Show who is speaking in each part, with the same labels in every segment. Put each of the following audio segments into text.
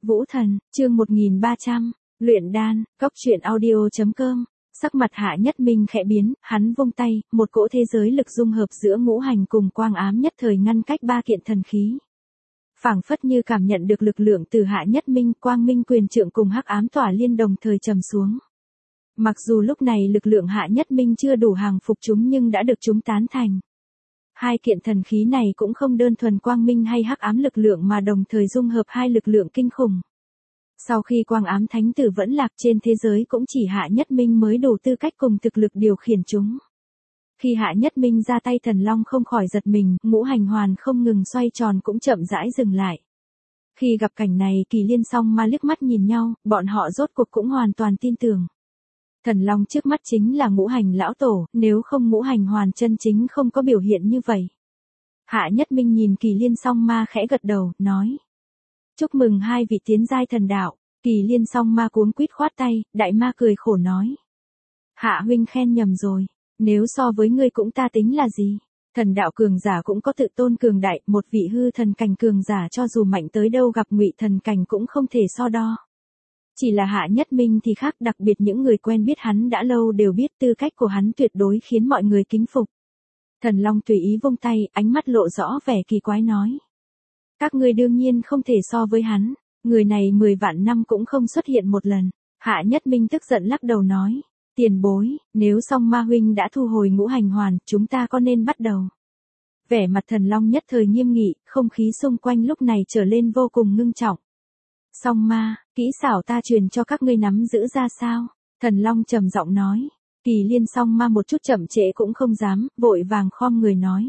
Speaker 1: Vũ Thần, chương 1300, luyện đan, cóc truyện audio.com. Sắc mặt Hạ Nhất Minh khẽ biến, hắn vung tay, một cỗ thế giới lực dung hợp giữa ngũ hành cùng quang ám nhất thời ngăn cách ba kiện thần khí. Phảng phất như cảm nhận được lực lượng từ Hạ Nhất Minh, quang minh quyền trượng cùng hắc ám tỏa liên đồng thời trầm xuống. Mặc dù lúc này lực lượng Hạ Nhất Minh chưa đủ hàng phục chúng nhưng đã được chúng tán thành. Hai kiện thần khí này cũng không đơn thuần quang minh hay hắc ám lực lượng mà đồng thời dung hợp hai lực lượng kinh khủng. Sau khi quang ám thánh tử vẫn lạc trên thế giới cũng chỉ Hạ Nhất Minh mới đủ tư cách cùng thực lực điều khiển chúng. Khi Hạ Nhất Minh ra tay thần long không khỏi giật mình, ngũ hành hoàn không ngừng xoay tròn cũng chậm rãi dừng lại. Khi gặp cảnh này Kỳ Liên song ma liếc mắt nhìn nhau, bọn họ rốt cuộc cũng hoàn toàn tin tưởng. Thần long trước mắt chính là ngũ hành lão tổ, nếu không ngũ hành hoàn chân chính không có biểu hiện như vậy. Hạ Nhất Minh nhìn Kỳ Liên song ma khẽ gật đầu, nói. Chúc mừng hai vị tiến giai thần đạo. Kỳ Liên song ma cuống quýt khoát tay, đại ma cười khổ nói. Hạ huynh khen nhầm rồi, nếu so với ngươi cũng ta tính là gì? Thần đạo cường giả cũng có tự tôn cường đại, một vị hư thần cảnh cường giả cho dù mạnh tới đâu gặp ngụy thần cảnh cũng không thể so đo. Chỉ là Hạ Nhất Minh thì khác, đặc biệt những người quen biết hắn đã lâu đều biết tư cách của hắn tuyệt đối khiến mọi người kính phục. Thần Long tùy ý vung tay, ánh mắt lộ rõ vẻ kỳ quái nói. Các ngươi đương nhiên không thể so với hắn, người này 10 vạn năm cũng không xuất hiện một lần. Hạ Nhất Minh tức giận lắc đầu nói. Tiền bối, nếu song ma huynh đã thu hồi ngũ hành hoàn, chúng ta có nên bắt đầu? Vẻ mặt Thần Long nhất thời nghiêm nghị, không khí xung quanh lúc này trở lên vô cùng ngưng trọng. Song ma, kỹ xảo ta truyền cho các ngươi nắm giữ ra sao? Thần Long trầm giọng nói. Kỳ Liên song ma một chút chậm trễ cũng không dám, vội vàng khom người nói.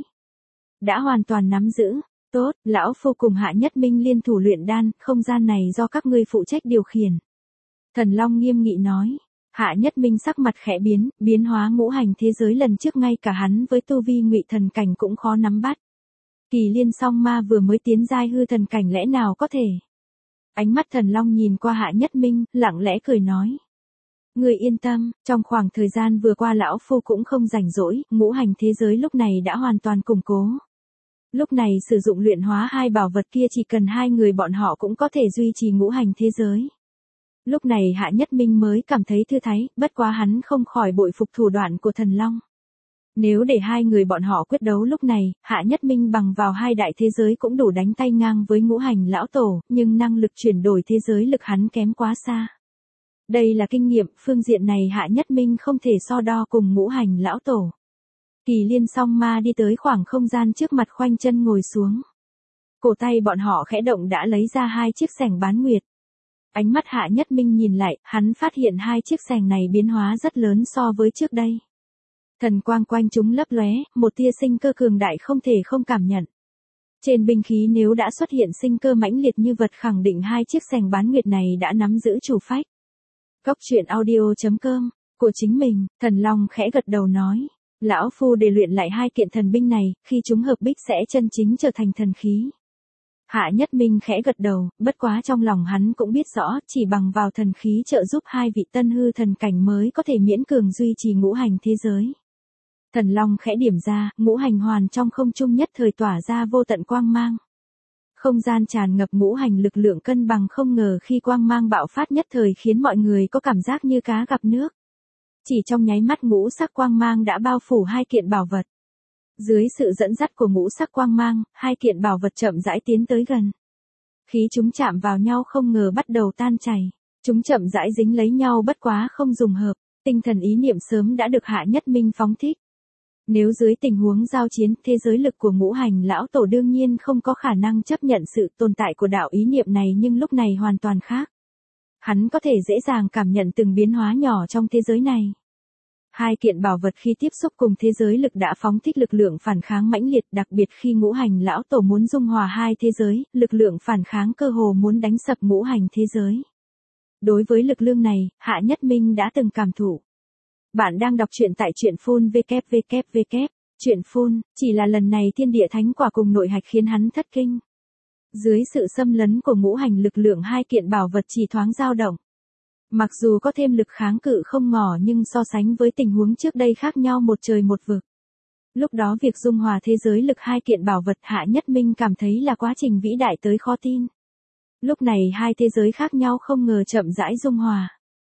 Speaker 1: Đã hoàn toàn nắm giữ. Tốt, lão phu cùng Hạ Nhất Minh liên thủ luyện đan, không gian này do các ngươi phụ trách điều khiển. Thần Long nghiêm nghị nói. Hạ Nhất Minh sắc mặt khẽ biến, biến hóa ngũ hành thế giới lần trước ngay cả hắn với tu vi ngụy thần cảnh cũng khó nắm bắt. Kỳ Liên song ma vừa mới tiến giai hư thần cảnh lẽ nào có thể. Ánh mắt Thần Long nhìn qua Hạ Nhất Minh, lặng lẽ cười nói. Người yên tâm, trong khoảng thời gian vừa qua lão phu cũng không rảnh rỗi, ngũ hành thế giới lúc này đã hoàn toàn củng cố. Lúc này sử dụng luyện hóa hai bảo vật kia chỉ cần hai người bọn họ cũng có thể duy trì ngũ hành thế giới. Lúc này Hạ Nhất Minh mới cảm thấy thư thái, bất quá hắn không khỏi bội phục thủ đoạn của Thần Long. Nếu để hai người bọn họ quyết đấu lúc này, Hạ Nhất Minh bằng vào hai đại thế giới cũng đủ đánh tay ngang với ngũ hành lão tổ, nhưng năng lực chuyển đổi thế giới lực hắn kém quá xa. Đây là kinh nghiệm, phương diện này Hạ Nhất Minh không thể so đo cùng ngũ hành lão tổ. Kỳ Liên song ma đi tới khoảng không gian trước mặt khoanh chân ngồi xuống. Cổ tay bọn họ khẽ động đã lấy ra hai chiếc xẻng bán nguyệt. Ánh mắt Hạ Nhất Minh nhìn lại, hắn phát hiện hai chiếc xẻng này biến hóa rất lớn so với trước đây. Thần quang quanh chúng lấp lóe, một tia sinh cơ cường đại không thể không cảm nhận. Trên binh khí nếu đã xuất hiện sinh cơ mãnh liệt như vật khẳng định hai chiếc xẻng bán nguyệt này đã nắm giữ chủ phách. Cóc truyện audio.com, của chính mình, Thần Long khẽ gật đầu nói. Lão phu để luyện lại hai kiện thần binh này, khi chúng hợp bích sẽ chân chính trở thành thần khí. Hạ Nhất Minh khẽ gật đầu, bất quá trong lòng hắn cũng biết rõ, chỉ bằng vào thần khí trợ giúp hai vị tân hư thần cảnh mới có thể miễn cường duy trì ngũ hành thế giới. Thần Long khẽ điểm ra, ngũ hành hoàn trong không trung nhất thời tỏa ra vô tận quang mang. Không gian tràn ngập ngũ hành lực lượng cân bằng không ngờ khi quang mang bạo phát nhất thời khiến mọi người có cảm giác như cá gặp nước. Chỉ trong nháy mắt ngũ sắc quang mang đã bao phủ hai kiện bảo vật. Dưới sự dẫn dắt của ngũ sắc quang mang, hai kiện bảo vật chậm rãi tiến tới gần. Khí chúng chạm vào nhau không ngờ bắt đầu tan chảy. Chúng chậm rãi dính lấy nhau bất quá không dùng hợp. Tinh thần ý niệm sớm đã được Hạ Nhất Minh phóng thích. Nếu dưới tình huống giao chiến, thế giới lực của ngũ hành lão tổ đương nhiên không có khả năng chấp nhận sự tồn tại của đạo ý niệm này nhưng lúc này hoàn toàn khác. Hắn có thể dễ dàng cảm nhận từng biến hóa nhỏ trong thế giới này. Hai kiện bảo vật khi tiếp xúc cùng thế giới lực đã phóng thích lực lượng phản kháng mãnh liệt, đặc biệt khi ngũ hành lão tổ muốn dung hòa hai thế giới, lực lượng phản kháng cơ hồ muốn đánh sập ngũ hành thế giới. Đối với lực lượng này, Hạ Nhất Minh đã từng cảm thụ. Bạn đang đọc truyện tại truyện phun www. Truyện phun, chỉ là lần này thiên địa thánh quả cùng nội hạch khiến hắn thất kinh. Dưới sự xâm lấn của ngũ hành lực lượng hai kiện bảo vật chỉ thoáng dao động. Mặc dù có thêm lực kháng cự không ngỏ nhưng so sánh với tình huống trước đây khác nhau một trời một vực. Lúc đó việc dung hòa thế giới lực hai kiện bảo vật Hạ Nhất Minh cảm thấy là quá trình vĩ đại tới khó tin. Lúc này hai thế giới khác nhau không ngờ chậm rãi dung hòa.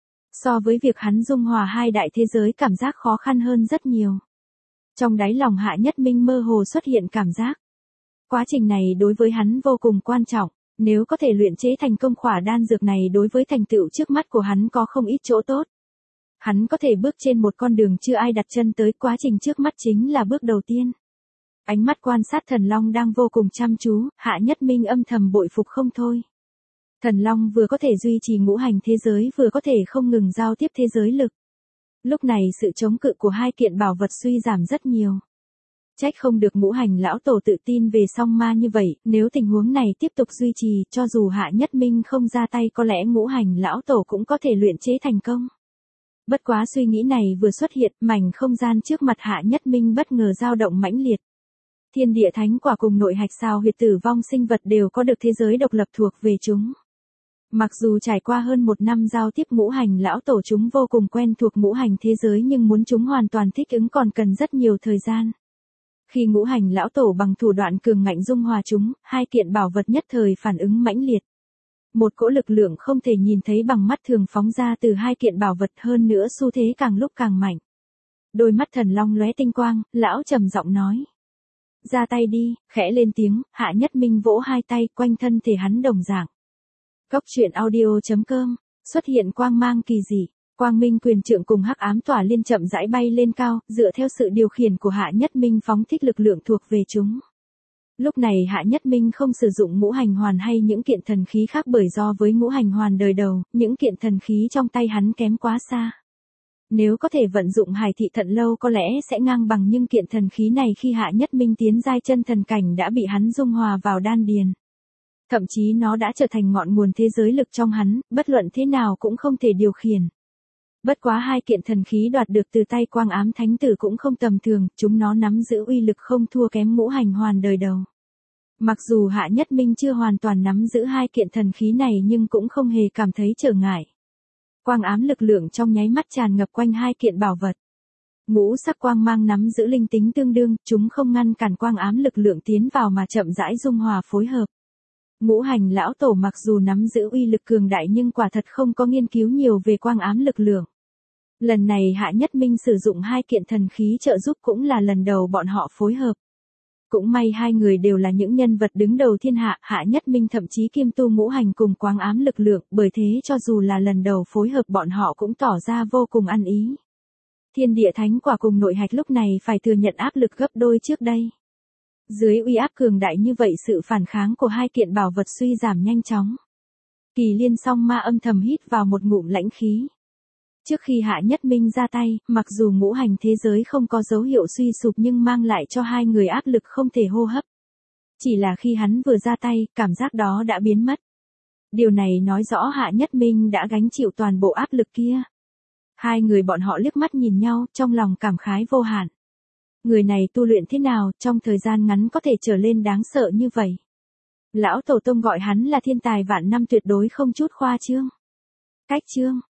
Speaker 1: So với việc hắn dung hòa hai đại thế giới cảm giác khó khăn hơn rất nhiều. Trong đáy lòng Hạ Nhất Minh mơ hồ xuất hiện cảm giác. Quá trình này đối với hắn vô cùng quan trọng, nếu có thể luyện chế thành công khỏa đan dược này đối với thành tựu trước mắt của hắn có không ít chỗ tốt. Hắn có thể bước trên một con đường chưa ai đặt chân tới, quá trình trước mắt chính là bước đầu tiên. Ánh mắt quan sát Thần Long đang vô cùng chăm chú, Hạ Nhất Minh âm thầm bội phục không thôi. Thần Long vừa có thể duy trì ngũ hành thế giới vừa có thể không ngừng giao tiếp thế giới lực. Lúc này sự chống cự của hai kiện bảo vật suy giảm rất nhiều. Trách không được ngũ hành lão tổ tự tin về song ma như vậy, nếu tình huống này tiếp tục duy trì, cho dù Hạ Nhất Minh không ra tay có lẽ ngũ hành lão tổ cũng có thể luyện chế thành công. Bất quá suy nghĩ này vừa xuất hiện, mảnh không gian trước mặt Hạ Nhất Minh bất ngờ dao động mãnh liệt. Thiên địa thánh quả cùng nội hạch sao huyệt tử vong sinh vật đều có được thế giới độc lập thuộc về chúng. Mặc dù trải qua hơn một năm giao tiếp ngũ hành lão tổ chúng vô cùng quen thuộc ngũ hành thế giới nhưng muốn chúng hoàn toàn thích ứng còn cần rất nhiều thời gian. Khi ngũ hành lão tổ bằng thủ đoạn cường ngạnh dung hòa chúng, hai kiện bảo vật nhất thời phản ứng mãnh liệt. Một cỗ lực lượng không thể nhìn thấy bằng mắt thường phóng ra từ hai kiện bảo vật, hơn nữa xu thế càng lúc càng mạnh. Đôi mắt Thần Long lóe tinh quang, lão trầm giọng nói. Ra tay đi, khẽ lên tiếng, Hạ Nhất Minh vỗ hai tay quanh thân thể hắn đồng dạng. Góc truyện audio.com, xuất hiện quang mang kỳ dị, quang minh quyền trượng cùng hắc ám tỏa liên chậm rãi bay lên cao, dựa theo sự điều khiển của Hạ Nhất Minh phóng thích lực lượng thuộc về chúng. Lúc này Hạ Nhất Minh không sử dụng ngũ hành hoàn hay những kiện thần khí khác bởi do với ngũ hành hoàn đời đầu, những kiện thần khí trong tay hắn kém quá xa. Nếu có thể vận dụng Hải Thị Thận Lâu có lẽ sẽ ngang bằng, nhưng kiện thần khí này khi Hạ Nhất Minh tiến giai chân thần cảnh đã bị hắn dung hòa vào đan điền. Thậm chí nó đã trở thành ngọn nguồn thế giới lực trong hắn, bất luận thế nào cũng không thể điều khiển. Bất quá hai kiện thần khí đoạt được từ tay Quang Ám Thánh Tử cũng không tầm thường, chúng nó nắm giữ uy lực không thua kém ngũ hành hoàn đời đầu. Mặc dù Hạ Nhất Minh chưa hoàn toàn nắm giữ hai kiện thần khí này nhưng cũng không hề cảm thấy trở ngại. Quang ám lực lượng trong nháy mắt tràn ngập quanh hai kiện bảo vật. Ngũ sắc quang mang nắm giữ linh tính tương đương, chúng không ngăn cản quang ám lực lượng tiến vào mà chậm rãi dung hòa phối hợp. Ngũ hành lão tổ mặc dù nắm giữ uy lực cường đại nhưng quả thật không có nghiên cứu nhiều về quang ám lực lượng. Lần này Hạ Nhất Minh sử dụng hai kiện thần khí trợ giúp cũng là lần đầu bọn họ phối hợp. Cũng may hai người đều là những nhân vật đứng đầu thiên hạ, Hạ Nhất Minh thậm chí kiêm tu ngũ hành cùng quang ám lực lượng, bởi thế cho dù là lần đầu phối hợp bọn họ cũng tỏ ra vô cùng ăn ý. Thiên địa thánh quả cùng nội hạch lúc này phải thừa nhận áp lực gấp đôi trước đây. Dưới uy áp cường đại như vậy sự phản kháng của hai kiện bảo vật suy giảm nhanh chóng. Kỳ Liên song ma âm thầm hít vào một ngụm lãnh khí. Trước khi Hạ Nhất Minh ra tay, mặc dù ngũ hành thế giới không có dấu hiệu suy sụp nhưng mang lại cho hai người áp lực không thể hô hấp. Chỉ là khi hắn vừa ra tay, cảm giác đó đã biến mất. Điều này nói rõ Hạ Nhất Minh đã gánh chịu toàn bộ áp lực kia. Hai người bọn họ liếc mắt nhìn nhau, trong lòng cảm khái vô hạn. Người này tu luyện thế nào, trong thời gian ngắn có thể trở lên đáng sợ như vậy. Lão Tổ Tông gọi hắn là thiên tài vạn năm tuyệt đối không chút khoa trương. Cách chương